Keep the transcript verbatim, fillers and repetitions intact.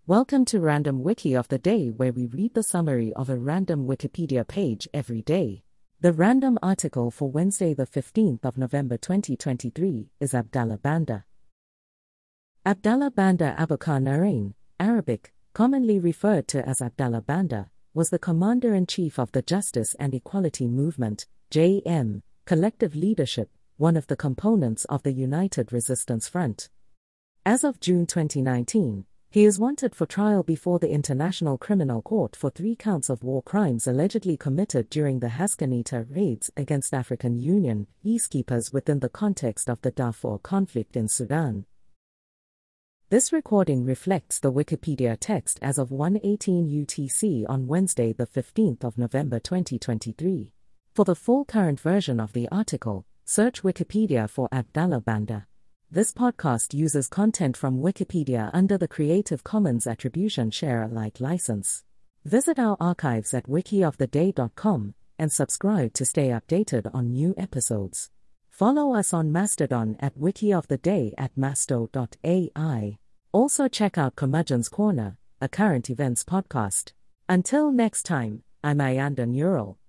Welcome to Random Wiki of the Day, where we read the summary of a random Wikipedia page every day. The random article for Wednesday the fifteenth of November twenty twenty-three is Abdallah Banda. Abdallah Banda Abukar Narain, Arabic, commonly referred to as Abdallah Banda, was the Commander-in-Chief of the Justice and Equality Movement, J M, collective leadership, one of the components of the United Resistance Front. As of June twenty nineteen, he is wanted for trial before the International Criminal Court for three counts of war crimes allegedly committed during the Haskanita raids against African Union peacekeepers within the context of the Darfur conflict in Sudan. This recording reflects the Wikipedia text as of one eighteen U T C on Wednesday the fifteenth of November twenty twenty-three. For the full current version of the article, search Wikipedia for Abdallah Banda. This podcast uses content from Wikipedia under the Creative Commons Attribution Share Alike license. Visit our archives at wiki of the day dot com and subscribe to stay updated on new episodes. Follow us on Mastodon at wikioftheday at masto dot A I. Also check out Curmudgeon's Corner, a current events podcast. Until next time, I'm Ayanda Neural.